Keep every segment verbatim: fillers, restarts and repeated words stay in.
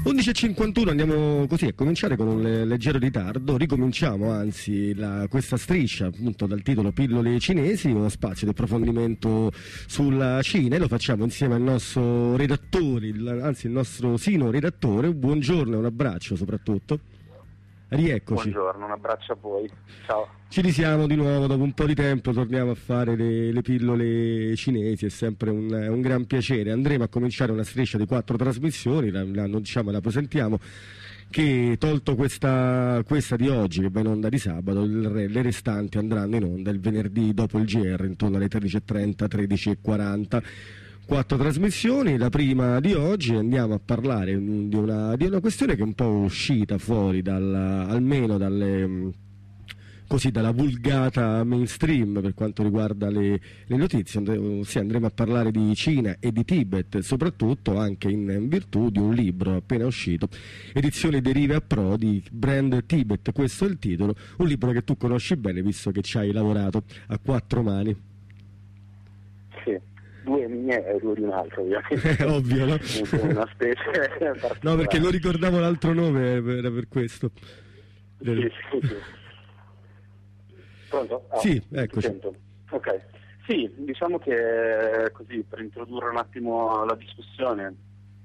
undici e cinquantuno, andiamo così a cominciare con un leggero ritardo, ricominciamo anzi la, questa striscia appunto dal titolo Pillole cinesi, uno spazio di approfondimento sulla Cina, e lo facciamo insieme al nostro redattore, il, anzi il nostro sino redattore. Buongiorno e un abbraccio soprattutto. Rieccoci. Buongiorno, un abbraccio a voi, ciao. Ci risiamo di nuovo, dopo un po' di tempo torniamo a fare le, le pillole cinesi, è sempre un, un gran piacere. Andremo a cominciare una striscia di quattro trasmissioni, la, la, diciamo, la presentiamo, che tolto questa, questa di oggi che va in onda di sabato, il, le restanti andranno in onda il venerdì dopo il G R intorno alle tredici e trenta, tredici e quaranta. Quattro trasmissioni. La prima di oggi andiamo a parlare di una, di una questione che è un po' uscita fuori dal, almeno dalle, così, dalla vulgata mainstream per quanto riguarda le, le notizie. Sì, andremo a parlare di Cina e di Tibet, soprattutto anche in, in virtù di un libro appena uscito, edizioni Derive a Pro di Brand Tibet, questo è il titolo, un libro che tu conosci bene visto che ci hai lavorato a quattro mani. Sì. Due mie e due di un altro, ovviamente. Ovvio, no? Una specie no, perché lo ricordavo l'altro nome, era per questo. Sì, sì, sì. Pronto? Ah, sì, eccoci. Ok. Sì, diciamo che così, per introdurre un attimo la discussione,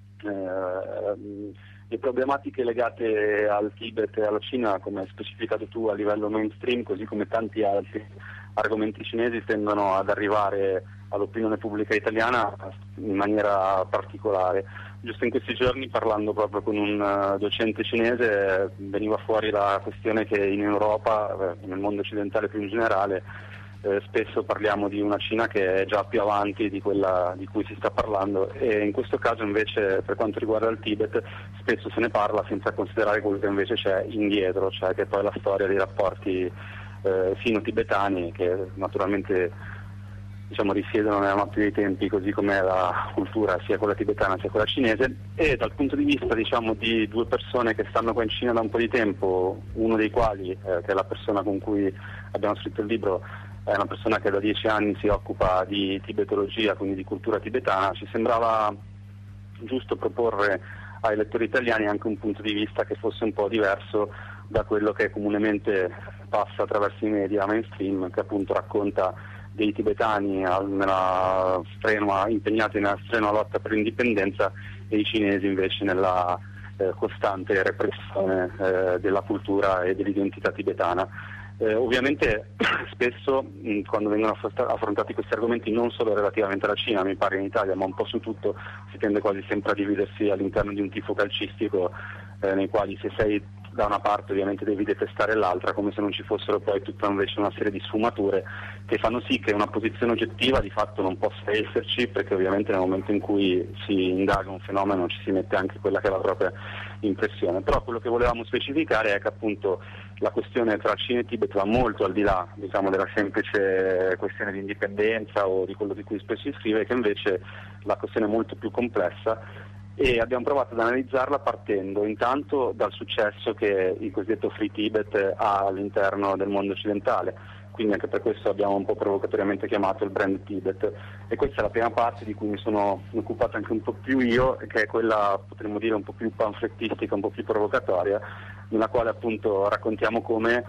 eh, le problematiche legate al Tibet e alla Cina, come hai specificato tu a livello mainstream, così come tanti altri argomenti cinesi, tendono ad arrivare all'opinione pubblica italiana in maniera particolare. Giusto in questi giorni, parlando proprio con un uh, docente cinese, veniva fuori la questione che in Europa, eh, nel mondo occidentale più in generale, eh, spesso parliamo di una Cina che è già più avanti di quella di cui si sta parlando, e in questo caso invece, per quanto riguarda il Tibet, spesso se ne parla senza considerare quello che invece c'è indietro, cioè che poi la storia dei rapporti eh, sino-tibetani, che naturalmente diciamo risiedono nella notte dei tempi, così come la cultura sia quella tibetana sia quella cinese. E dal punto di vista diciamo di due persone che stanno qua in Cina da un po' di tempo, uno dei quali, eh, che è la persona con cui abbiamo scritto il libro, è una persona che da dieci anni si occupa di tibetologia, quindi di cultura tibetana, ci sembrava giusto proporre ai lettori italiani anche un punto di vista che fosse un po' diverso da quello che comunemente passa attraverso i media mainstream, che appunto racconta dei tibetani nella strenua, impegnati nella strenua lotta per l'indipendenza, e i cinesi invece nella eh, costante repressione eh, della cultura e dell'identità tibetana. Eh, ovviamente spesso mh, quando vengono affrontati questi argomenti, non solo relativamente alla Cina, mi pare in Italia, ma un po' su tutto, si tende quasi sempre a dividersi all'interno di un tifo calcistico, eh, nei quali se sei da una parte ovviamente devi detestare l'altra, come se non ci fossero poi tutta invece una serie di sfumature che fanno sì che una posizione oggettiva di fatto non possa esserci, perché ovviamente nel momento in cui si indaga un fenomeno ci si mette anche quella che è la propria impressione. Però quello che volevamo specificare è che appunto la questione tra Cina e Tibet va molto al di là, diciamo, della semplice questione di indipendenza o di quello di cui spesso si scrive, che invece la questione è molto più complessa, e abbiamo provato ad analizzarla partendo intanto dal successo che il cosiddetto Free Tibet ha all'interno del mondo occidentale, quindi anche per questo abbiamo un po' provocatoriamente chiamato il brand Tibet, e questa è la prima parte di cui mi sono occupato anche un po' più io, che è quella, potremmo dire, un po' più panflettistica, un po' più provocatoria, nella quale appunto raccontiamo come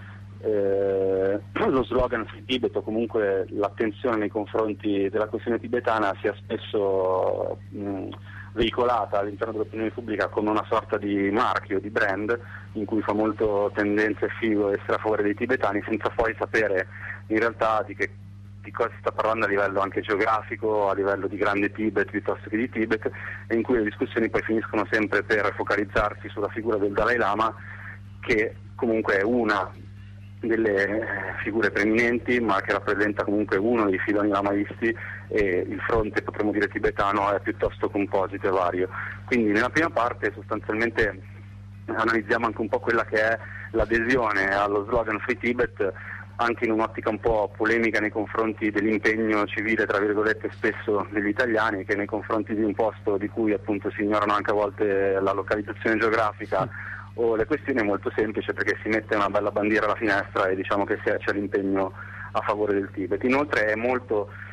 eh, lo slogan Free Tibet, o comunque l'attenzione nei confronti della questione tibetana, sia spesso mh, veicolata all'interno dell'opinione pubblica come una sorta di marchio, di brand, in cui fa molto tendenza e figo essere a favore dei tibetani, senza poi sapere in realtà di che di cosa si sta parlando a livello anche geografico, a livello di grande Tibet piuttosto che di Tibet, e in cui le discussioni poi finiscono sempre per focalizzarsi sulla figura del Dalai Lama, che comunque è una delle figure preeminenti, ma che rappresenta comunque uno dei filoni lamaisti, e il fronte, potremmo dire, tibetano è piuttosto composito e vario. Quindi nella prima parte sostanzialmente analizziamo anche un po' quella che è l'adesione allo slogan Free Tibet, anche in un'ottica un po' polemica nei confronti dell'impegno civile, tra virgolette, spesso degli italiani, che nei confronti di un posto di cui appunto si ignorano anche a volte la localizzazione geografica o le questioni, è molto semplice, perché si mette una bella bandiera alla finestra e diciamo che c'è l'impegno a favore del Tibet. Inoltre è molto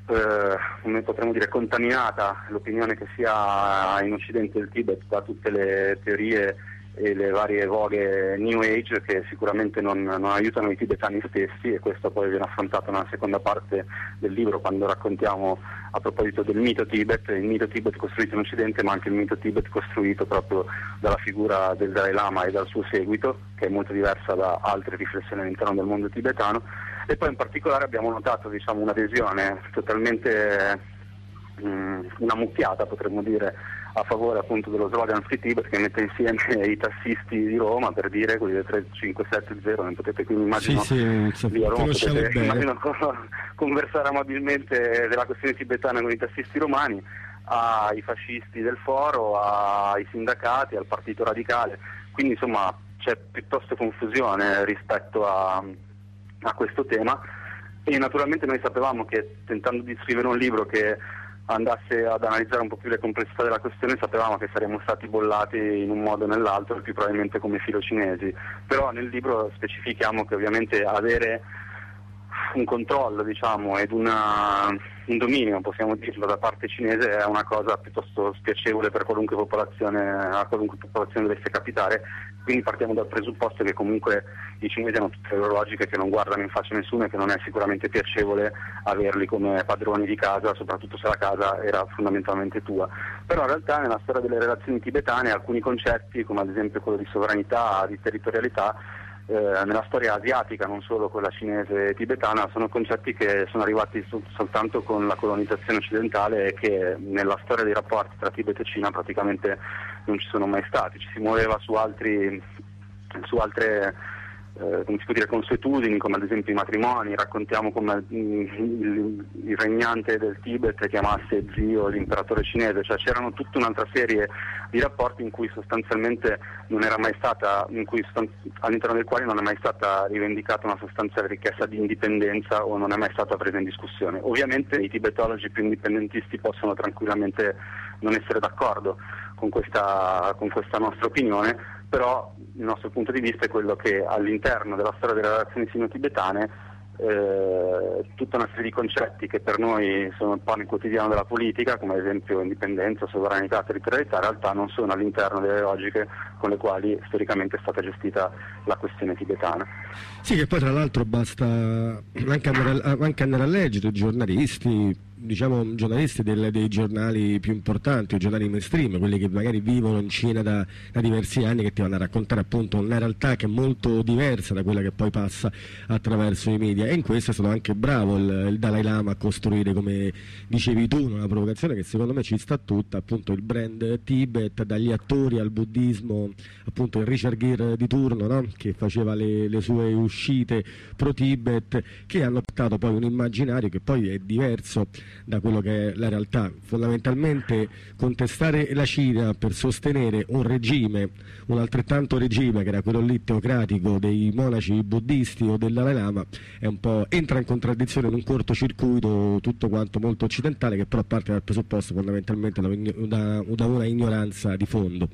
eh, come potremmo dire, contaminata l'opinione che si ha in Occidente del Tibet da tutte le teorie e le varie voghe New Age che sicuramente non, non aiutano i tibetani stessi, e questo poi viene affrontato nella seconda parte del libro quando raccontiamo a proposito del mito Tibet, il mito Tibet costruito in Occidente ma anche il mito Tibet costruito proprio dalla figura del Dalai Lama e dal suo seguito, che è molto diversa da altre riflessioni all'interno del mondo tibetano. E poi in particolare abbiamo notato, diciamo, un'adesione totalmente mh, una mucchiata, potremmo dire, a favore appunto dello slogan Free Tibet, che mette insieme i tassisti di Roma, per dire, quelli del tre cinque sette zero, ne potete quindi immagino sì, sì, lì a Roma potete bene. immagino conversare amabilmente della questione tibetana con i tassisti romani, ai fascisti del foro, ai sindacati, al partito radicale, quindi insomma c'è piuttosto confusione rispetto a, a questo tema, e naturalmente noi sapevamo che tentando di scrivere un libro che andasse ad analizzare un po' più le complessità della questione, sapevamo che saremmo stati bollati in un modo o nell'altro, più probabilmente come filocinesi, però nel libro specifichiamo che ovviamente avere un controllo, diciamo, ed una, un dominio, possiamo dirlo, da parte cinese è una cosa piuttosto spiacevole per qualunque popolazione, a qualunque popolazione dovesse capitare. Quindi partiamo dal presupposto che comunque i cinesi hanno tutte le loro logiche, che non guardano in faccia a nessuno e che non è sicuramente piacevole averli come padroni di casa, soprattutto se la casa era fondamentalmente tua. Però in realtà nella storia delle relazioni tibetane alcuni concetti, come ad esempio quello di sovranità, di territorialità, eh, nella storia asiatica, non solo quella cinese e tibetana, sono concetti che sono arrivati sol- soltanto con la colonizzazione occidentale e che nella storia dei rapporti tra Tibet e Cina praticamente non ci sono mai stati. Ci si muoveva su altri su altre eh, come si può dire, consuetudini, come ad esempio i matrimoni. Raccontiamo come il, il regnante del Tibet chiamasse zio l'imperatore cinese, cioè c'erano tutta un'altra serie di rapporti in cui sostanzialmente non era mai stata, in cui all'interno del quale non è mai stata rivendicata una sostanziale richiesta di indipendenza o non è mai stata presa in discussione. Ovviamente i tibetologi più indipendentisti possono tranquillamente non essere d'accordo con questa, con questa nostra opinione, però il nostro punto di vista è quello che all'interno della storia delle relazioni sino-tibetane eh, tutta una serie di concetti che per noi sono il pane quotidiano della politica, come ad esempio indipendenza, sovranità, territorialità, in realtà non sono all'interno delle logiche con le quali storicamente è stata gestita la questione tibetana. Sì, che poi tra l'altro basta anche andare a, anche andare a leggere giornalisti, diciamo giornalisti del, dei giornali più importanti, i giornali mainstream, quelli che magari vivono in Cina da, da diversi anni, che ti vanno a raccontare appunto una realtà che è molto diversa da quella che poi passa attraverso i media, e in questo è stato anche bravo il, il Dalai Lama a costruire, come dicevi tu, una provocazione che secondo me ci sta tutta, appunto il brand Tibet, dagli attori al buddismo, appunto il Richard Gere di turno, no? Che faceva le, le sue uscite pro Tibet, che hanno portato poi un immaginario che poi è diverso da quello che è la realtà. Fondamentalmente contestare la Cina per sostenere un regime, un altrettanto regime che era quello lì teocratico dei monaci buddisti o del Dalai Lama, è un po', entra in contraddizione in un cortocircuito tutto quanto molto occidentale, che però parte dal presupposto fondamentalmente da, da, da una ignoranza di fondo.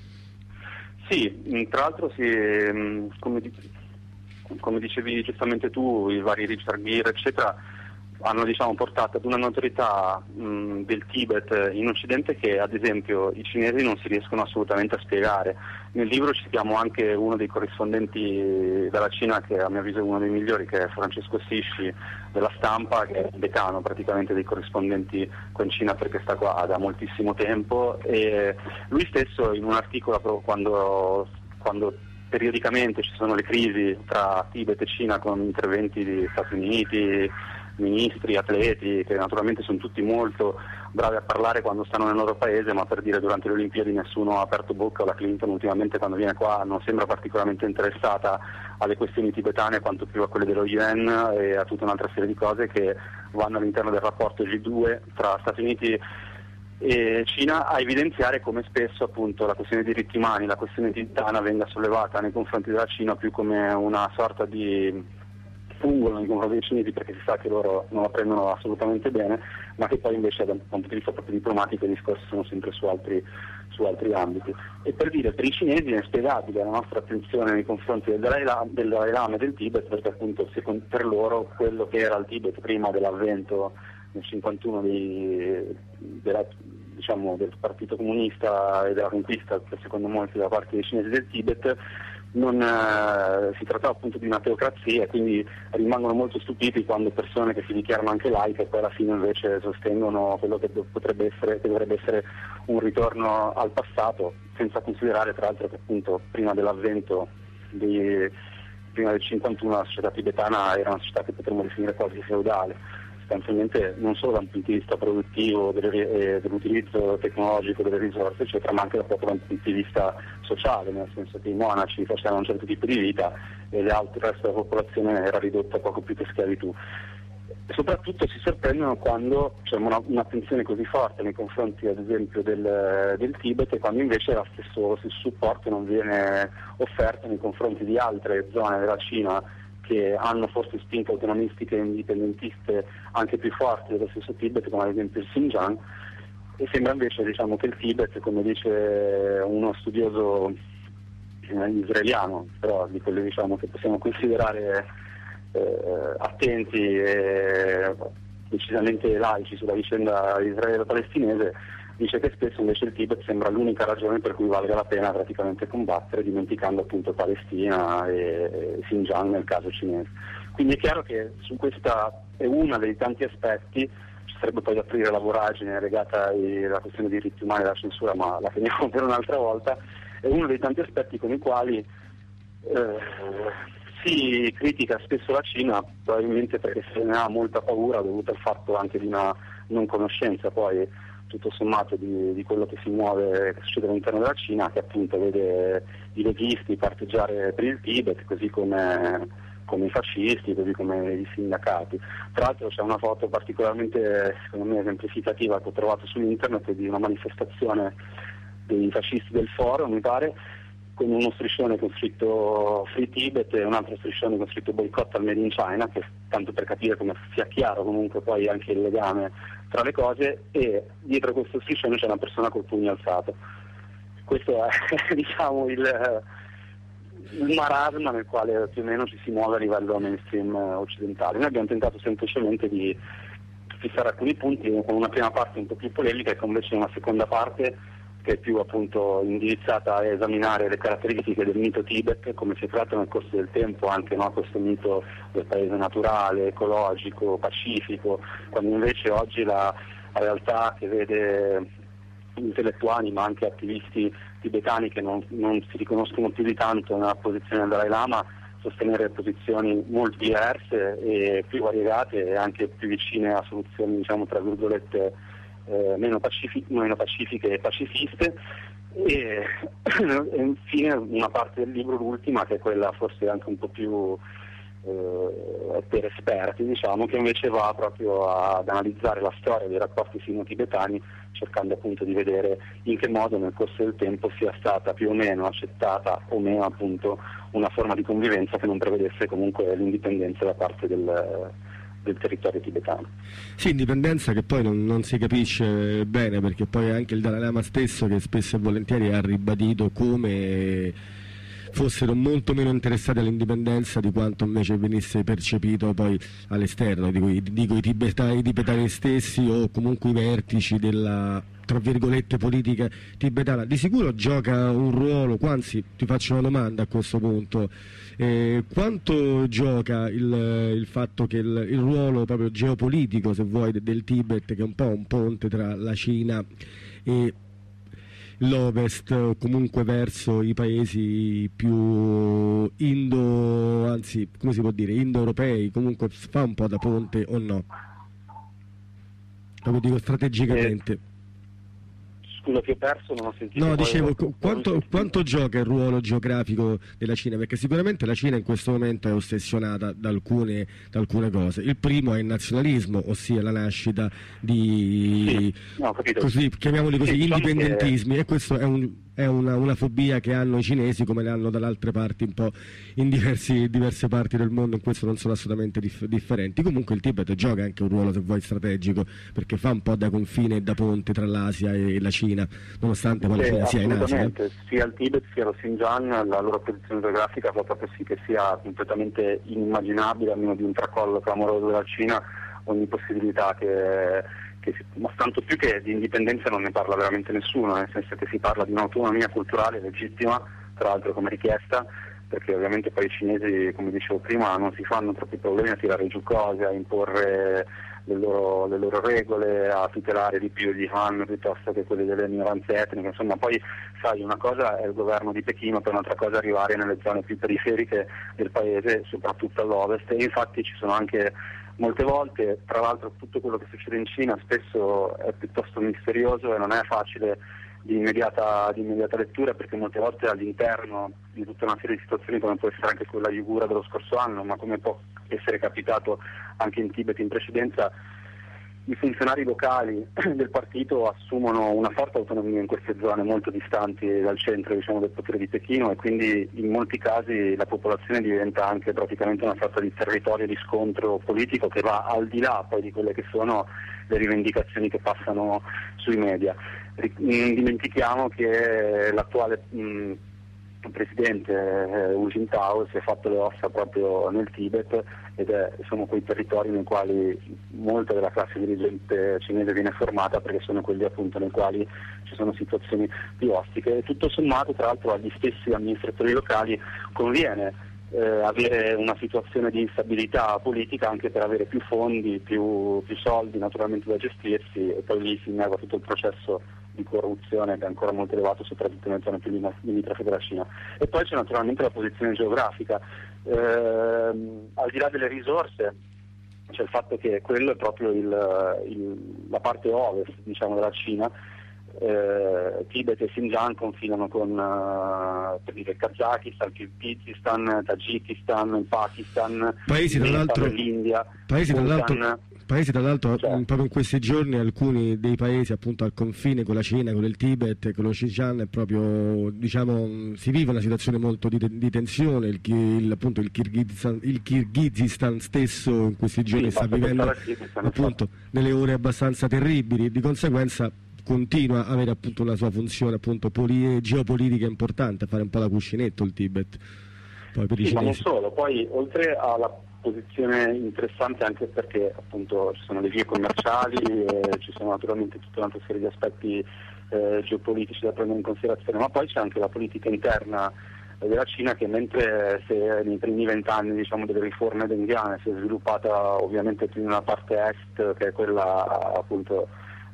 Sì, tra l'altro sì, come, come dicevi giustamente tu, i vari Richard Gere eccetera hanno, diciamo, portato ad una notorietà mh, del Tibet in Occidente che ad esempio i cinesi non si riescono assolutamente a spiegare. Nel libro citiamo anche uno dei corrispondenti della Cina, che a mio avviso è uno dei migliori, che è Francesco Sisci della Stampa, che è il decano praticamente dei corrispondenti qua in Cina perché sta qua da moltissimo tempo, e lui stesso in un articolo quando, quando periodicamente ci sono le crisi tra Tibet e Cina con interventi di Stati Uniti, ministri, atleti, che naturalmente sono tutti molto bravi a parlare quando stanno nel loro paese, ma per dire durante le Olimpiadi nessuno ha aperto bocca, o la Clinton ultimamente quando viene qua non sembra particolarmente interessata alle questioni tibetane quanto più a quelle dello U N e a tutta un'altra serie di cose che vanno all'interno del rapporto G due tra Stati Uniti e Cina, a evidenziare come spesso appunto la questione dei diritti umani, la questione tibetana venga sollevata nei confronti della Cina più come una sorta di fungono nei confronti dei cinesi, perché si sa che loro non la prendono assolutamente bene, ma che poi invece da un punto di vista proprio diplomatico i discorsi sono sempre su altri, su altri ambiti. E per dire, per i cinesi è inspiegabile la nostra attenzione nei confronti del Dalai Lama, del Dalai Lama e del Tibet, perché appunto per loro quello che era il Tibet prima dell'avvento nel cinquantuno di, della, diciamo, del Partito Comunista e della conquista, che secondo molti da parte dei cinesi del Tibet, non eh, si trattava appunto di una teocrazia, e quindi rimangono molto stupiti quando persone che si dichiarano anche laiche poi alla fine invece sostengono quello che potrebbe essere, che dovrebbe essere un ritorno al passato, senza considerare tra l'altro che appunto prima dell'avvento di, prima del cinquantuno la società tibetana era una società che potremmo definire quasi feudale, sostanzialmente non solo da un punto di vista produttivo, delle, eh, dell'utilizzo tecnologico delle risorse, eccetera, ma anche proprio da un punto di vista sociale, nel senso che i monaci facevano un certo tipo di vita e le altre, il resto della popolazione era ridotta poco più che schiavitù. E soprattutto si sorprendono quando c'è una, un'attenzione così forte nei confronti ad esempio del, del Tibet, e quando invece lo stesso, lo stesso supporto non viene offerto nei confronti di altre zone della Cina che hanno forse spinte autonomistiche e indipendentiste anche più forti dello stesso Tibet, come ad esempio il Xinjiang, e sembra invece, diciamo, che il Tibet, come dice uno studioso eh, israeliano, però di quelli, diciamo, che possiamo considerare eh, attenti e decisamente laici sulla vicenda israelo-palestinese, dice che spesso invece il Tibet sembra l'unica ragione per cui valga la pena praticamente combattere, dimenticando appunto Palestina e Xinjiang nel caso cinese. Quindi è chiaro che su questa è uno dei tanti aspetti, ci sarebbe poi da aprire la voragine legata alla questione dei diritti umani e della censura, ma la teniamo per un'altra volta, è uno dei tanti aspetti con i quali eh, si critica spesso la Cina, probabilmente perché se ne ha molta paura dovuta al fatto anche di una non conoscenza poi tutto sommato di, di quello che si muove, che succede all'interno della Cina, che appunto vede i leghisti parteggiare per il Tibet, così come, come i fascisti, così come i sindacati. Tra l'altro c'è una foto particolarmente, secondo me, esemplificativa che ho trovato su internet di una manifestazione dei fascisti del Foro, mi pare, con uno striscione con scritto Free Tibet e un altro striscione con scritto Boycott al Made in China, che tanto per capire come sia chiaro comunque poi anche il legame tra le cose, e dietro questo striscione c'è una persona col pugno alzato. Questo è diciamo il, il marasma nel quale più o meno ci si muove a livello mainstream occidentale. Noi abbiamo tentato semplicemente di fissare alcuni punti con una prima parte un po' più polemica e con invece una seconda parte che è più appunto indirizzata a esaminare le caratteristiche del mito Tibet, come si è creato nel corso del tempo anche, no, questo mito del paese naturale, ecologico, pacifico, quando invece oggi la, la realtà che vede intellettuali ma anche attivisti tibetani che non, non si riconoscono più di tanto nella posizione del Dalai Lama sostenere posizioni molto diverse e più variegate e anche più vicine a soluzioni, diciamo, tra virgolette, Eh, meno, pacific- meno pacifiche e pacifiste, e, e infine una parte del libro, l'ultima, che è quella forse anche un po' più eh, per esperti, diciamo, che invece va proprio ad analizzare la storia dei rapporti sino-tibetani, cercando appunto di vedere in che modo nel corso del tempo sia stata più o meno accettata o meno appunto una forma di convivenza che non prevedesse comunque l'indipendenza da parte del del territorio tibetano. Sì, indipendenza che poi non, non si capisce bene, perché poi anche il Dalai Lama stesso, che spesso e volentieri ha ribadito come fossero molto meno interessati all'indipendenza di quanto invece venisse percepito poi all'esterno, dico, dico i, tibetani, i tibetani stessi o comunque i vertici della, tra virgolette, politica tibetana. Di sicuro gioca un ruolo, anzi ti faccio una domanda a questo punto, eh, quanto gioca il, il fatto che il, il ruolo proprio geopolitico, se vuoi, del Tibet, che è un po' un ponte tra la Cina e l'Ovest, o comunque verso i paesi più indo, anzi, come si può dire, indo-europei, comunque fa un po' da ponte o no? Lo dico strategicamente. Eh. Scusa, che ho perso, non ho sentito. No, dicevo, quanto, quanto gioca il ruolo geografico della Cina? Perché sicuramente la Cina in questo momento è ossessionata da alcune, da alcune cose. Il primo è il nazionalismo, ossia la nascita di, sì, no, così, chiamiamoli così, sì, indipendentismi, che... e questo è, un, è una, una fobia che hanno i cinesi, come le hanno dalle altre parti, un po' in diversi, diverse parti del mondo, in questo non sono assolutamente dif- differenti. Comunque il Tibet gioca anche un ruolo, se vuoi, strategico, perché fa un po' da confine e da ponte tra l'Asia e la Cina, nonostante poi la Cina sia in Asia. Sia il Tibet sia lo Xinjiang, la loro posizione geografica fa proprio sì che sia completamente inimmaginabile, a meno di un tracollo clamoroso della Cina, ogni possibilità che, che si, ma tanto più che di indipendenza non ne parla veramente nessuno, nel senso che si parla di un'autonomia culturale legittima, tra l'altro come richiesta, perché ovviamente poi i cinesi, come dicevo prima, non si fanno troppi problemi a tirare giù cose, a imporre le loro, le loro regole, a tutelare di più gli Han piuttosto che quelle delle minoranze etniche. Insomma, poi sai, una cosa è il governo di Pechino, poi un'altra cosa è arrivare nelle zone più periferiche del paese, soprattutto all'ovest, e infatti ci sono anche molte volte, tra l'altro tutto quello che succede in Cina spesso è piuttosto misterioso e non è facile di immediata, di immediata lettura, perché molte volte all'interno di tutta una serie di situazioni, come può essere anche quella uigura dello scorso anno, ma come può essere capitato anche in Tibet in precedenza, i funzionari locali del partito assumono una forte autonomia in queste zone molto distanti dal centro, diciamo, del potere di Pechino, e quindi in molti casi la popolazione diventa anche praticamente una sorta di territorio di scontro politico che va al di là poi di quelle che sono le rivendicazioni che passano sui media. Non dimentichiamo che l'attuale mh, presidente eh, Hu Jintao si è fatto le ossa proprio nel Tibet, ed è, sono quei territori nei quali molta della classe dirigente cinese viene formata, perché sono quelli appunto nei quali ci sono situazioni più ostiche, e tutto sommato tra l'altro agli stessi amministratori locali conviene Eh, avere una situazione di instabilità politica, anche per avere più fondi, più, più soldi naturalmente da gestirsi, e poi lì si innega tutto il processo di corruzione che è ancora molto elevato, soprattutto nelle zone più limitrofe della Cina. E poi c'è naturalmente la posizione geografica. Eh, al di là delle risorse c'è il fatto che quello è proprio il, il, la parte ovest, diciamo, della Cina. Eh, Tibet e Xinjiang confinano con uh, per dire, Kazakistan, Kirghizistan, Tagikistan, il Pakistan, paesi tra l'altro, l'India, paesi tra l'altro, paesi tra l'altro cioè, proprio in questi giorni alcuni dei paesi appunto al confine con la Cina, con il Tibet, con lo Xinjiang, è proprio, diciamo, si vive una situazione molto di, di tensione. Il, il, appunto il Kirghizistan, il Kirghizistan stesso in questi giorni sì, sta vivendo appunto nelle ore abbastanza terribili, di conseguenza continua a avere appunto una sua funzione appunto poli- geopolitica importante, a fare un po' da cuscinetto il Tibet. Poi per sì, i ma non cinesi. solo, poi oltre alla posizione interessante, anche perché appunto ci sono le vie commerciali, e ci sono naturalmente tutta un'altra serie di aspetti eh, geopolitici da prendere in considerazione, ma poi c'è anche la politica interna della Cina, che mentre se nei primi vent'anni, diciamo, delle riforme denghiane si è sviluppata ovviamente più nella parte est, che è quella appunto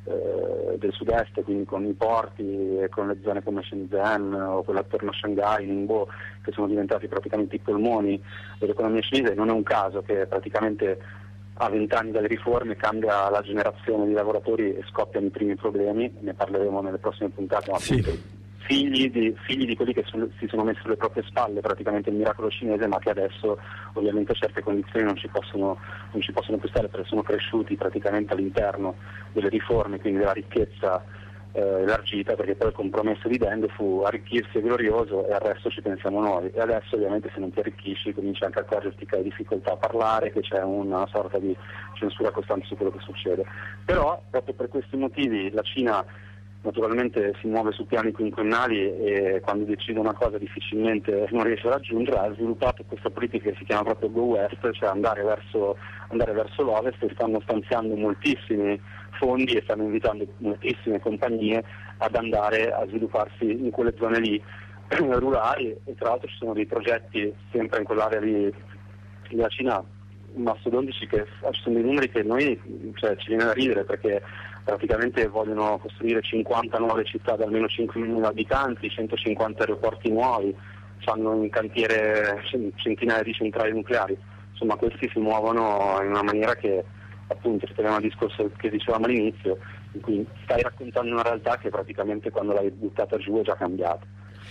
eh, del sud-est, quindi con i porti e con le zone come Shenzhen o quella attorno a Shanghai, Ningbo, che sono diventati praticamente i polmoni dell'economia cinese. Non è un caso che praticamente a vent'anni dalle riforme cambia la generazione di lavoratori e scoppiano i primi problemi, ne parleremo nelle prossime puntate, ma Sì. appunto figli di, figli di quelli che su, si sono messi sulle proprie spalle praticamente il miracolo cinese, ma che adesso ovviamente a certe condizioni non ci possono, non ci possono più stare, perché sono cresciuti praticamente all'interno delle riforme, quindi della ricchezza eh, elargita, perché poi il compromesso di Deng fu arricchirsi è glorioso e al resto ci pensiamo noi. E adesso ovviamente se non ti arricchisci cominci anche a accorgerti che hai difficoltà a parlare, che c'è una sorta di censura costante su quello che succede. Però proprio per questi motivi la Cina naturalmente si muove su piani quinquennali e quando decide una cosa difficilmente non riesce a raggiungere. Ha sviluppato questa politica che si chiama proprio Go West, cioè andare verso, andare verso l'ovest, e stanno stanziando moltissimi fondi e stanno invitando moltissime compagnie ad andare a svilupparsi in quelle zone lì rurali, e tra l'altro ci sono dei progetti sempre in quell'area lì della Cina mastodontici, che ci sono dei numeri che noi, cioè, ci viene da ridere, perché praticamente vogliono costruire cinquanta nuove città da almeno cinque milioni di abitanti, centocinquanta aeroporti nuovi, hanno in cantiere centinaia di centrali nucleari. Insomma, questi si muovono in una maniera che, appunto, ritorniamo al discorso che dicevamo all'inizio, in cui stai raccontando una realtà che praticamente quando l'hai buttata giù è già cambiata.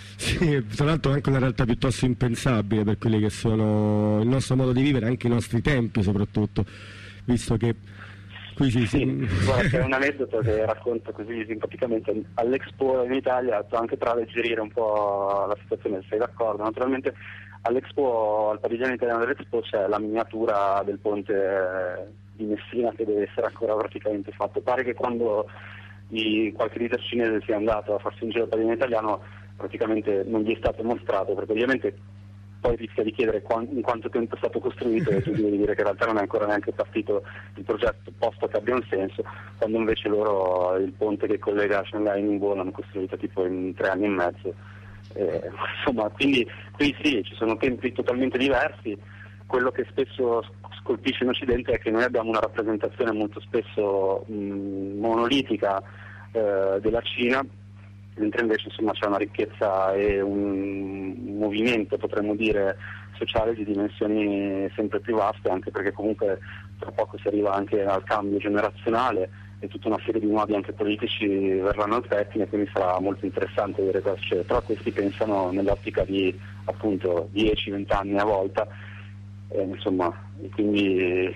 Sì, tra l'altro è anche una realtà piuttosto impensabile per quelli che sono il nostro modo di vivere, anche i nostri tempi soprattutto, visto che qui si... Sì, guarda, c'è un aneddoto che racconto così simpaticamente. All'Expo in Italia, anche per alleggerire un po' la situazione, se sei d'accordo, naturalmente all'Expo, al padiglione italiano dell'Expo, c'è la miniatura del ponte di Messina che deve essere ancora praticamente fatto. Pare che quando i, qualche leader cinese sia andato a farsi un giro al padiglione italiano praticamente non gli è stato mostrato, perché ovviamente poi rischia di chiedere qua, in quanto tempo è stato costruito e tu devi dire che in realtà non è ancora neanche partito il progetto, posto che abbia un senso, quando invece loro il ponte che collega Shanghai e Ningbo l'hanno costruito tipo in tre anni e mezzo. Eh, insomma, quindi qui sì, ci sono tempi totalmente diversi. Quello che spesso colpisce in Occidente è che noi abbiamo una rappresentazione molto spesso mh, monolitica eh, della Cina, mentre invece insomma c'è una ricchezza e un movimento, potremmo dire, sociale di dimensioni sempre più vaste, anche perché comunque tra poco si arriva anche al cambio generazionale e tutta una serie di nuovi anche politici verranno al pettine, quindi sarà molto interessante vedere cosa succede. Però questi pensano nell'ottica di appunto dieci venti anni a volta, eh, insomma, e quindi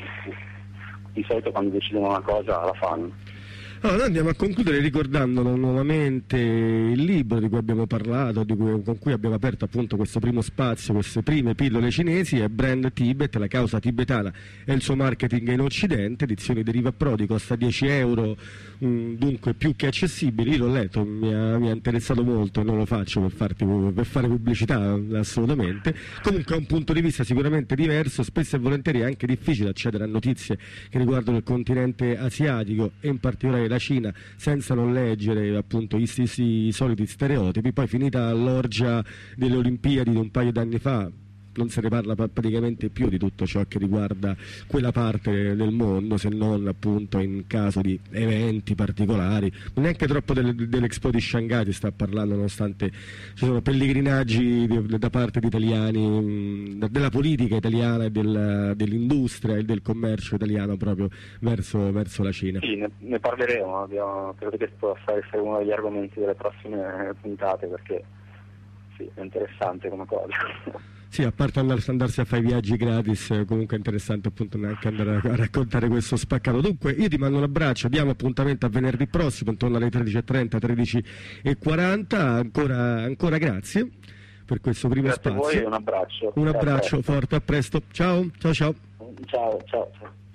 di solito quando decidono una cosa la fanno. Allora, noi andiamo a concludere ricordando nuovamente il libro di cui abbiamo parlato, di cui, con cui abbiamo aperto appunto questo primo spazio, queste prime pillole cinesi, è Brand Tibet, la causa tibetana e il suo marketing in Occidente, edizione di Riva Prodi, costa dieci euro, mh, dunque più che accessibile. Io l'ho letto, mi ha, mi ha interessato molto e non lo faccio per, farti, per fare pubblicità assolutamente. Comunque è un punto di vista sicuramente diverso, spesso e volentieri è anche difficile accedere a notizie che riguardano il continente asiatico e in particolare la Cina senza non leggere appunto i, i, i soliti stereotipi. Poi finita l'orgia delle Olimpiadi di un paio d'anni fa non se ne parla praticamente più di tutto ciò che riguarda quella parte del mondo, se non appunto in caso di eventi particolari. Neanche troppo del, dell'Expo di Shanghai si sta parlando, nonostante ci sono pellegrinaggi di, da parte di italiani, mh, della politica italiana e del, dell'industria e del commercio italiano proprio verso, verso la Cina. Sì, ne, ne parleremo, abbiamo, credo che possa essere uno degli argomenti delle prossime puntate, perché sì, è interessante come cosa. Sì, a parte andarsi a fare i viaggi gratis, comunque è interessante appunto anche andare a raccontare questo spaccato. Dunque io ti mando un abbraccio, diamo appuntamento a venerdì prossimo intorno alle tredici e trenta, tredici e quaranta, ancora, ancora grazie per questo primo grazie spazio. A voi e un abbraccio. Un abbraccio forte, a presto, ciao, ciao ciao. Ciao, ciao, ciao.